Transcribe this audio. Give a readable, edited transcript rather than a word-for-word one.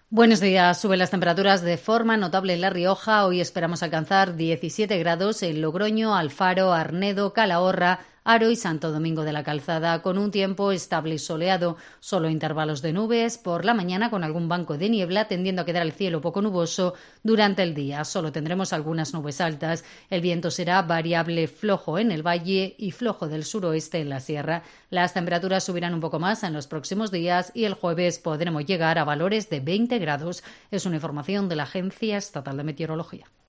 Buenos días. Suben las temperaturas de forma notable en La Rioja. Hoy esperamos alcanzar 17 grados en Logroño, Alfaro, Arnedo, Calahorra, Haro y Santo Domingo de la Calzada, con un tiempo estable y soleado. Solo intervalos de nubes por la mañana con algún banco de niebla, tendiendo a quedar el cielo poco nuboso durante el día. Solo tendremos algunas nubes altas. El viento será variable, flojo en el valle y flojo del suroeste en la sierra. Las temperaturas subirán un poco más en los próximos días y el jueves podremos llegar a valores de 20 grados. Es una información de la Agencia Estatal de Meteorología.